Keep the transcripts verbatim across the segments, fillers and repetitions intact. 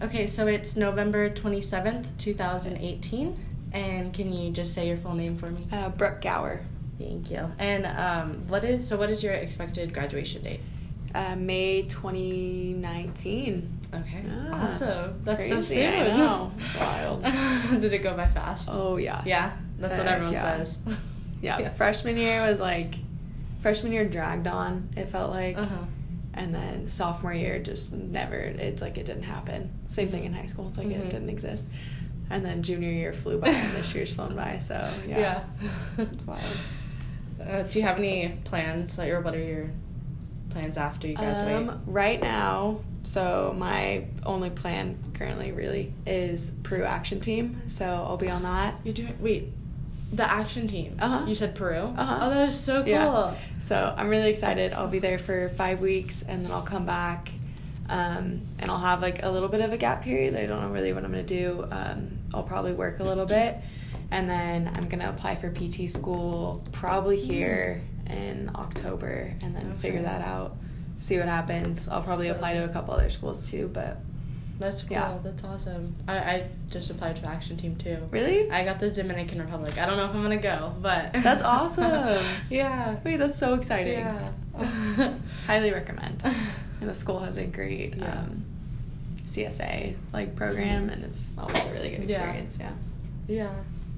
Okay, so it's November twenty-seventh, twenty eighteen. And can you just say your full name for me? Uh, Brooke Gower. Thank you. And um, what is so what is your expected graduation date? Uh, May twenty nineteen. Okay. Ah, awesome. That's crazy. so soon. I know. It's wild. Did it go by fast? Oh, yeah. Yeah? That's Heck, what everyone yeah. says. Yeah, Yeah. freshman year was like, freshman year dragged on, it felt like. Uh-huh. And then sophomore year just never, it's like it didn't happen. Same thing in high school. It's like Mhm. it didn't exist. And then junior year flew by and this year's flown by. So, yeah. Yeah. It's wild. Uh, do you have any plans, like, or what are your plans after you graduate? Um, right now, so my only plan currently really is Peru Action Team. So I'll be on that. You're doing, wait, the action team. Uh-huh. You said Peru? Uh-huh. Oh, that is so cool. Yeah. So I'm really excited. I'll be there for five weeks and then I'll come back. Um, and I'll have like a little bit of a gap period. I don't know really what I'm going to do. Um, I'll probably work a little bit. And then I'm going to apply for P T school probably here in October and then Okay. figure that out, see what happens. I'll probably So apply to a couple other schools too, but That's cool. Yeah. That's awesome. I, I just applied to Action Team too. really? I got the Dominican Republic. I don't know if I'm going to go, but... That's awesome. Yeah. Wait, that's so exciting. Yeah. Highly recommend. And the school has a great Yeah. um, C S A like program, and it's always a really good Yeah. experience. Yeah. Yeah.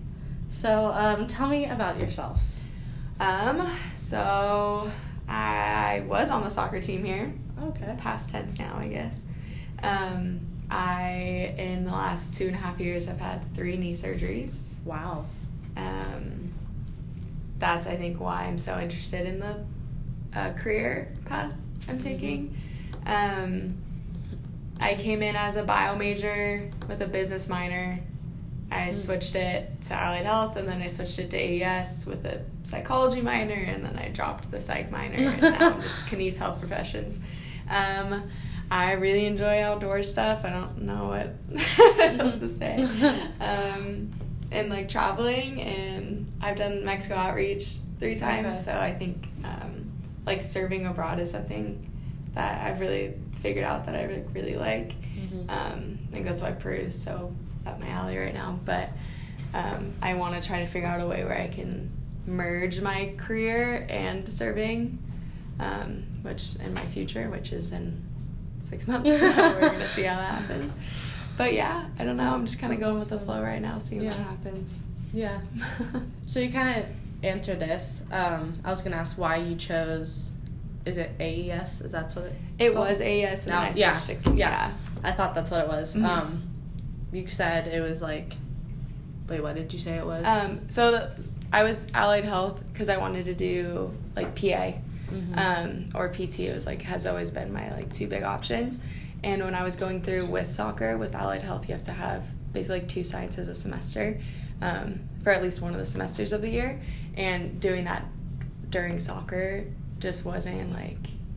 So, um, tell me about yourself. Um. So I was on the soccer team here. Okay. Past tense now, I guess. Um. I in the last two and a half years have had three knee surgeries. Wow. Um. That's I think why I'm so interested in the uh, career path I'm taking. Um, I came in as a bio major with a business minor. I Mm. switched it to allied health, and then I switched it to A E S with a psychology minor, and then I dropped the psych minor, and now I'm just Kines Health Professions. Um, I really enjoy outdoor stuff. I don't know what else to say. Um, and like traveling, and I've done Mexico outreach three times, Okay. so I think um, like serving abroad is something that I've really figured out that I really, really like. Mm-hmm. Um, I think that's why Peru is so up my alley right now. But um, I want to try to figure out a way where I can merge my career and serving, um, which in my future, which is in six months. So we're going to see how that happens. But yeah, I don't know. I'm just kind of going with the flow right now, seeing what Yeah. happens. Yeah. So you kind of answered this. Um, I was going to ask why you chose... Is it A E S? Is that what it It called? was A E S, and No, then I yeah, switched to... yeah. I thought that's what it was. Mhm. Um, you said it was like... Wait, what did you say it was? Um, so the, I was allied health because I wanted to do like P A Mhm. um, or P T. It was like has always been my like two big options. And when I was going through with soccer with allied health, you have to have basically like two sciences a semester um, for at least one of the semesters of the year. And doing that during soccer just wasn't like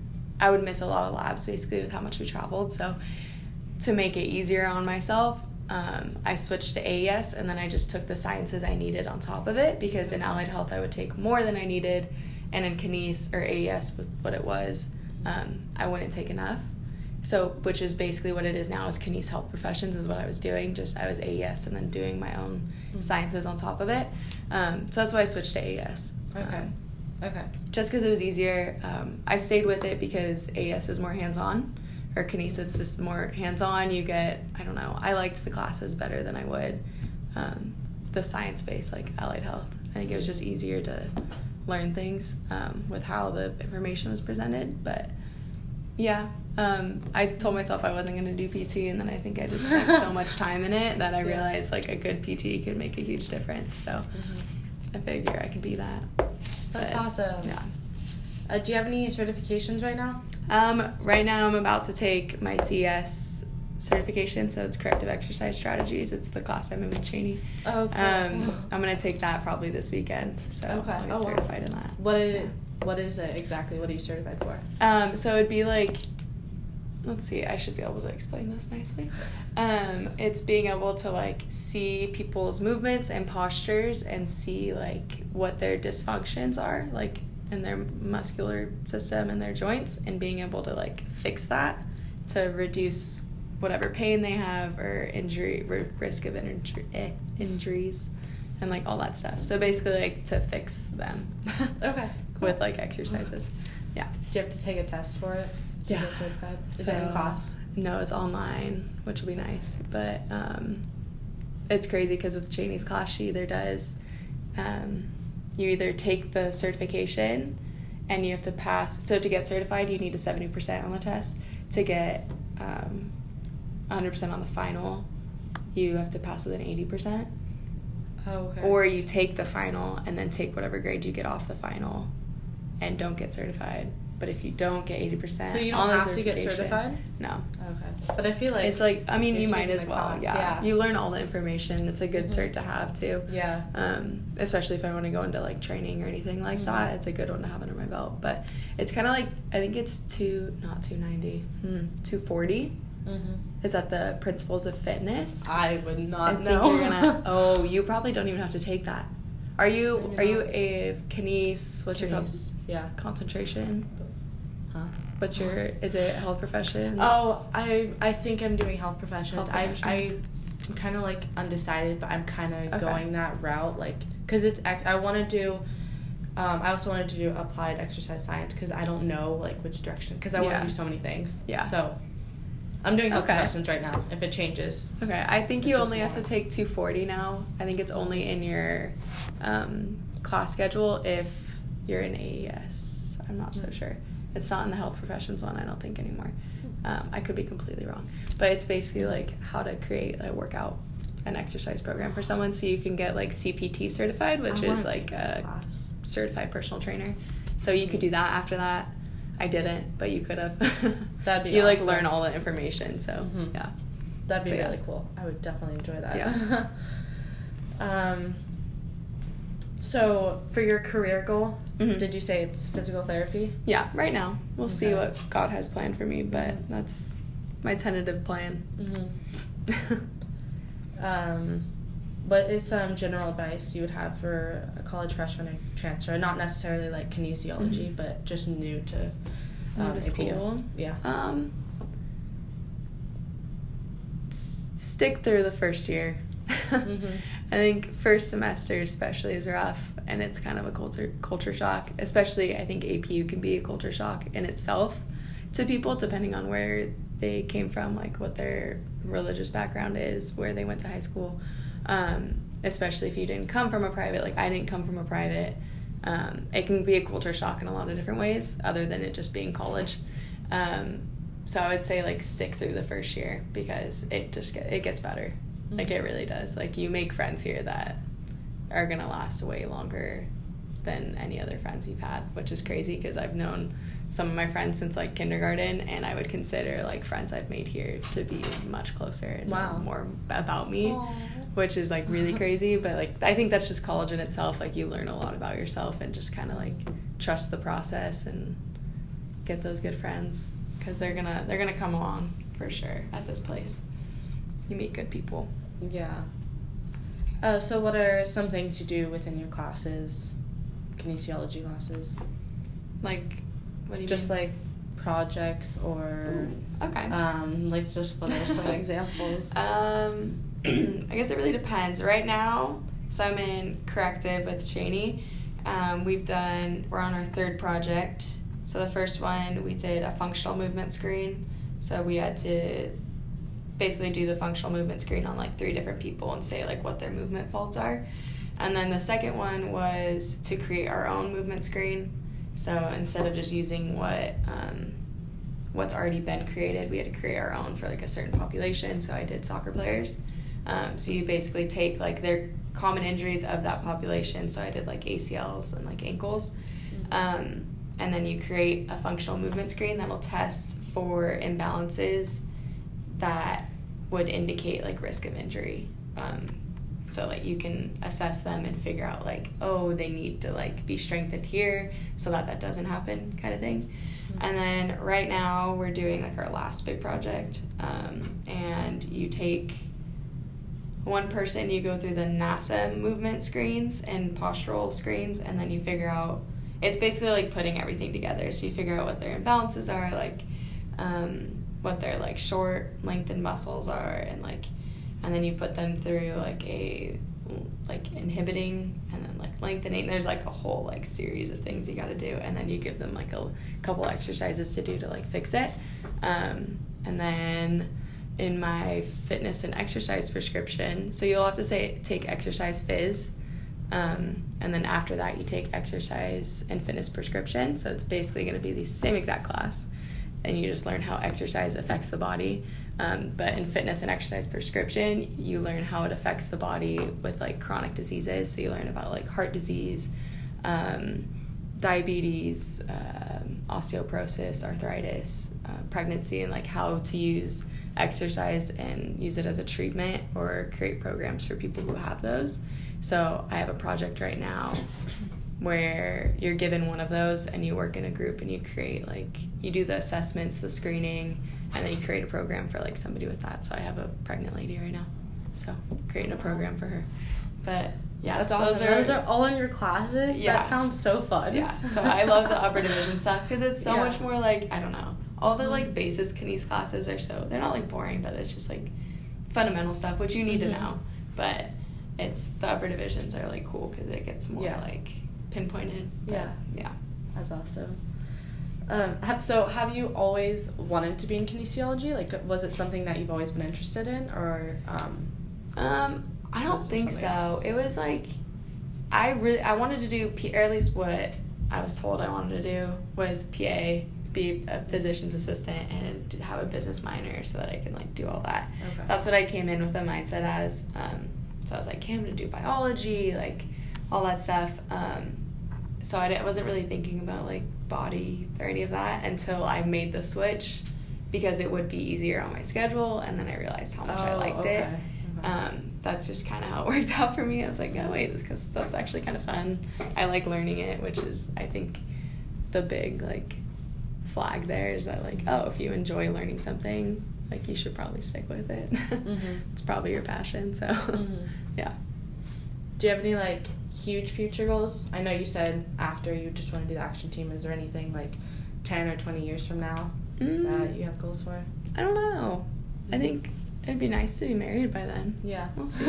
I would miss a lot of labs basically with how much we traveled. So to make it easier on myself, um, I switched to A E S, and then I just took the sciences I needed on top of it, because in allied health I would take more than I needed, and in Kines or A E S with what it was, um, I wouldn't take enough. So, which is basically what it is now, is Kines Health Professions is what I was doing. Just I was A E S and then doing my own Mhm. sciences on top of it. Um, so that's why I switched to A E S. Okay. Um, Okay. just because it was easier. Um, I stayed with it because A E S is more hands-on, or Kines it's just more hands-on. You get, I don't know, I liked the classes better than I would um, the science-based, like allied health. I think it was just easier to learn things um, with how the information was presented. But yeah, um, I told myself I wasn't going to do P T, and then I think I just spent so much time in it that I Yeah. realized like a good P T could make a huge difference. So Mm-hmm. I figure I could be that. That's But, awesome. Yeah. Uh, do you have any certifications right now? Um, right now I'm about to take my C S certification, so it's corrective exercise strategies. It's the class I'm in with Cheney. Oh, cool. Um, I'm going to take that probably this weekend, so Okay. I'll get Oh, wow. certified in that. What is, what is it exactly? What are you certified for? Um, so it'd be like, let's see, I should be able to explain this nicely. Um, it's being able to like see people's movements and postures and see like what their dysfunctions are, like in their muscular system and their joints, and being able to like fix that to reduce whatever pain they have or injury r- risk of injury, eh, injuries and like all that stuff. So basically like to fix them. Okay. Cool. With like exercises. Yeah. Do you have to take a test for it? To Yeah. get certified? Is So, it in class? No, it's online, which will be nice. But um, it's crazy because with Janie's class, she either does, um, you either take the certification and you have to pass. So to get certified, you need a seventy percent on the test. To get um, one hundred percent on the final, you have to pass with an eighty percent. Oh, okay. Or you take the final and then take whatever grade you get off the final and don't get certified. But if you don't get eighty percent so you don't on the have to get certification- certified? No. Okay. But I feel like... It's like, I mean, you're you might taking as the well. class, Yeah. yeah. You learn all the information. It's a good Mhm. cert to have, too. Yeah. Um, especially if I want to go into, like, training or anything like Mhm. that. It's a good one to have under my belt. But it's kind of like, I think it's two, not two ninety, hmm, two forty. Mm-hmm. Is that the Principles of Fitness? I would not I think know. you're gonna. Oh, you probably don't even have to take that. Are you? Maybe Are you not. a kines? What's your con- Kines. Yeah. concentration? Huh? What's your? Is it health professions? Oh, I I think I'm doing health professions. Health I professions. I I'm kind of like undecided, but I'm kind of Okay. going that route, like, cause it's ac- I want to do. Um, I also wanted to do applied exercise science because I don't know like which direction because I want Yeah. to do so many things. Yeah. So I'm doing health Okay. professions right now. If it changes, Okay, I think It's you just only have to more. take two forty now. I think it's only in your um, class schedule if you're in A E S. I'm not so Mm. sure. It's not in the health professions one, I don't think, anymore. Um, I could be completely wrong. But it's basically like how to create a workout and exercise program for someone so you can get like C P T certified, which I wanna is like take that a class. certified personal trainer. So you could do that after that. I didn't, but you could have. That'd be You like awesome. learn all the information, so Mhm. yeah. That'd be But yeah. really cool. I would definitely enjoy that. Yeah. um. So for your career goal, Mhm. did you say it's physical therapy? Yeah, right now. We'll see Okay. what God has planned for me, but that's my tentative plan. Mm-hmm. Um, what is some general advice you would have for a college freshman or transfer? Not necessarily like kinesiology, Mhm. but just new to New um, to A P U. school? Yeah. Um, s- stick through the first year. Mhm. I think first semester especially is rough, and it's kind of a culture culture shock. Especially, I think A P U can be a culture shock in itself to people, depending on where they came from, like what their religious background is, where they went to high school. Um, especially if you didn't come from a private, like I didn't come from a private. Um, it can be a culture shock in a lot of different ways, other than it just being college. Um, so I would say like stick through the first year because it just get, it gets better. Like it really does. Like you make friends here that are gonna last way longer than any other friends you've had, which is crazy because I've known some of my friends since like kindergarten, and I would consider like friends I've made here to be much closer and know Wow. more about me, Aww. which is like really crazy. But like I think that's just college in itself. Like you learn a lot about yourself and just kind of like trust the process and get those good friends because they're gonna they're gonna come along for sure at this place. You meet good people. Yeah. Uh, so what are some things you do within your classes, kinesiology classes? Like, what do you Just mean? like projects or Okay. um, like just what are some examples? Um, I guess it really depends. Right now, so I'm in corrective with Cheney. Um, we've done, we're on our third project. So the first one, we did a functional movement screen. So we had to basically do the functional movement screen on like three different people and say like what their movement faults are. And then the second one was to create our own movement screen. So instead of just using what um, what's already been created, we had to create our own for like a certain population. So I did soccer players. Um, so you basically take like their common injuries of that population. So I did like A C Ls and like ankles. Um, and then you create a functional movement screen that'll test for imbalances that would indicate like risk of injury. Um, so like you can assess them and figure out like, oh, they need to like be strengthened here so that that doesn't happen, kind of thing. Mm-hmm. And then right now we're doing like our last big project, um, and you take one person, you go through the NASA movement screens and postural screens, and then you figure out, it's basically like putting everything together. So you figure out what their imbalances are, like um, what their like short, lengthened muscles are, and like, and then you put them through like a like inhibiting and then like lengthening. There's like a whole like series of things you got to do, and then you give them like a couple exercises to do to like fix it. Um, and then in my fitness and exercise prescription, so you'll have to say take exercise phys, um, and then after that you take exercise and fitness prescription. So it's basically going to be the same exact class, and you just learn how exercise affects the body. Um, but in fitness and exercise prescription, you learn how it affects the body with like chronic diseases. So you learn about like heart disease, um, diabetes, um, osteoporosis, arthritis, uh, pregnancy, and like how to use exercise and use it as a treatment or create programs for people who have those. So I have a project right now where you're given one of those and you work in a group and you create like, you do the assessments, the screening, and then you create a program for like somebody with that. So I have a pregnant lady right now, so creating a program for her. But yeah, that's awesome. Those are, those are all in your classes. Yeah. That sounds so fun. Yeah, so I love the upper division stuff because it's so yeah. much more like, I don't know, all the like basis kines classes are so, they're not like boring, but it's just like fundamental stuff which you need mm-hmm. to know. But it's the upper divisions are like cool because it gets more yeah. like pinpointed. But, yeah, yeah, that's awesome. Um, have, so have you always wanted to be in kinesiology? Like, was it something that you've always been interested in, or? Um, um I don't think so. Else? It was like, I really, I wanted to do, P, or at least what I was told I wanted to do was P A, be a physician's assistant, and have a business minor so that I can like do all that. Okay. That's what I came in with the mindset as. Um, so I was like, hey, I'm going to do biology, like all that stuff. Um, so I wasn't really thinking about like body or any of that until I made the switch because it would be easier on my schedule, and then I realized how much oh, I liked okay. it. Okay. Um, that's just kind of how it worked out for me. I was like, no, wait, this cause stuff's actually kind of fun. I like learning it, which is, I think, the big like flag there is that like, oh, if you enjoy learning something, like you should probably stick with it. Mm-hmm. It's probably your passion. So mm-hmm. yeah. Do you have any like huge future goals? I know you said after you just want to do the action team. Is there anything like ten or twenty years from now mm. that you have goals for? I don't know. I think it'd be nice to be married by then. Yeah. We'll see.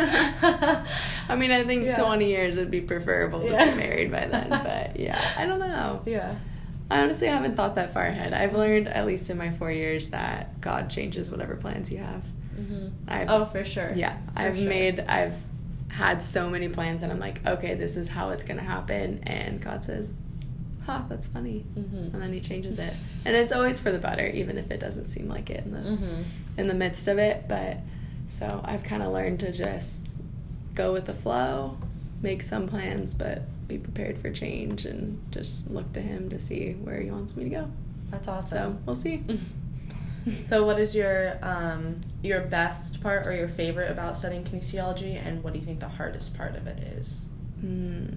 I mean, I think yeah. twenty years would be preferable to yeah. be married by then. But yeah, I don't know. Yeah. I honestly haven't thought that far ahead. I've learned, at least in my four years, that God changes whatever plans you have. Mm-hmm. I've, oh, for sure. Yeah. For I've sure. made, I've had so many plans, and I'm like, okay, this is how it's going to happen. And God says, huh, that's funny. Mm-hmm. And then he changes it. And it's always for the better, even if it doesn't seem like it in the mm-hmm. in the midst of it. But so I've kind of learned to just go with the flow, make some plans, but be prepared for change and just look to him to see where he wants me to go. That's awesome. So we'll see. So what is your um, your best part or your favorite about studying kinesiology, and what do you think the hardest part of it is? Mm.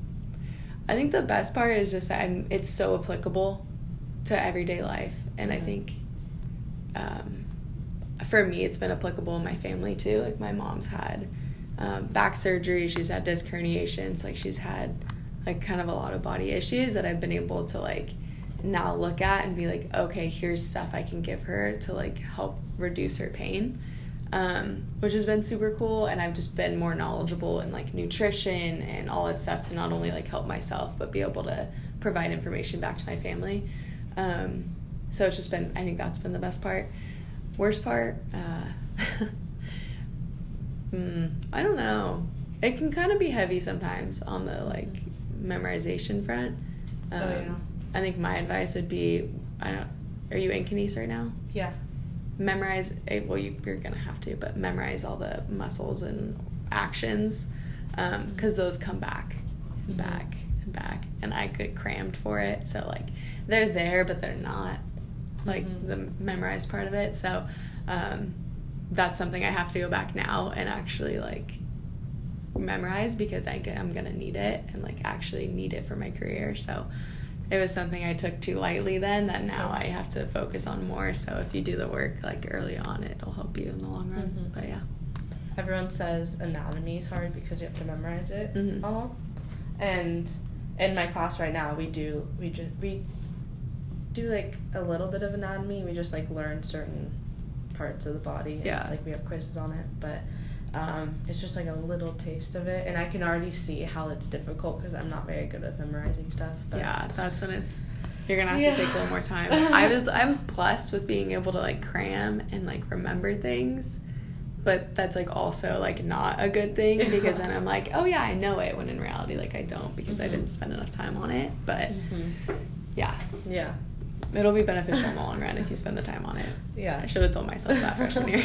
I think the best part is just that I'm, it's so applicable to everyday life. And mm-hmm. I think um, for me, it's been applicable in my family too. Like my mom's had um, back surgery. She's had disc herniations. Like she's had like kind of a lot of body issues that I've been able to like now look at and be like, okay, here's stuff I can give her to like help reduce her pain. Um, which has been super cool, and I've just been more knowledgeable in like nutrition and all that stuff to not only like help myself but be able to provide information back to my family. Um, so it's just been, I think that's been the best part. Worst part, uh, mm, I don't know. It can kind of be heavy sometimes on the like memorization front. Um, oh, yeah. I think my advice would be, I don't. Are you in kines right now? Yeah. Memorize, well, you, you're going to have to, but memorize all the muscles and actions because um, those come back and mm-hmm. back and back. And I get crammed for it. So, like, they're there, but they're not, like, mm-hmm. the memorized part of it. So, um, that's something I have to go back now and actually, like, memorize because I, I'm going to need it and, like, actually need it for my career. So, it was something I took too lightly then that now I have to focus on more. So if you do the work like early on, it'll help you in the long run. Mm-hmm. But yeah. Everyone says anatomy is hard because you have to memorize it mm-hmm. all. And in my class right now, we do, we just, we do like a little bit of anatomy. We just like learn certain parts of the body. And, yeah. like we have quizzes on it, but um, it's just like a little taste of it, and I can already see how it's difficult because I'm not very good at memorizing stuff. But. Yeah, that's when it's. You're gonna have Yeah. to take a little more time. I was I'm blessed with being able to like cram and like remember things, but that's like also like not a good thing because then I'm like, oh yeah, I know it, when in reality like I don't because mm-hmm. I didn't spend enough time on it. But mm-hmm. yeah, yeah, it'll be beneficial in the long run if you spend the time on it. Yeah, I should have told myself that freshman year.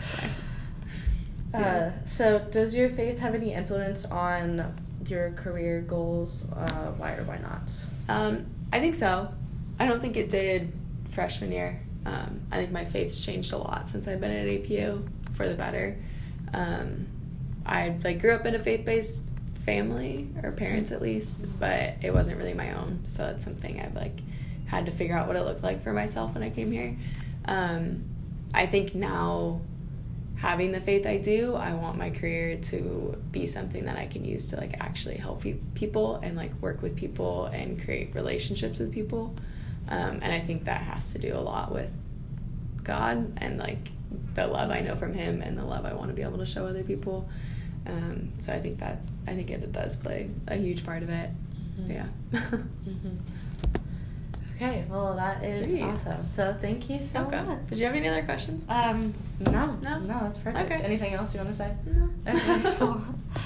uh, yeah. So, does your faith have any influence on your career goals? Uh, why or why not? Um. I think so. I don't think it did freshman year. Um, I think my faith's changed a lot since I've been at A P U for the better. Um, I like grew up in a faith-based family, or parents at least, but it wasn't really my own. So that's something I've like had to figure out what it looked like for myself when I came here. Um, I think now, having the faith I do, I want my career to be something that I can use to like actually help people and like work with people and create relationships with people. Um, and I think that has to do a lot with God and like the love I know from him and the love I want to be able to show other people. Um, so I think that, I think it does play a huge part of it. Mm-hmm. Yeah. mm-hmm. Okay, well, that is Sweet. Awesome. So thank you so okay. much. Did you have any other questions? Um, no. No? No, that's perfect. Okay. Anything else you want to say? No. Okay, cool.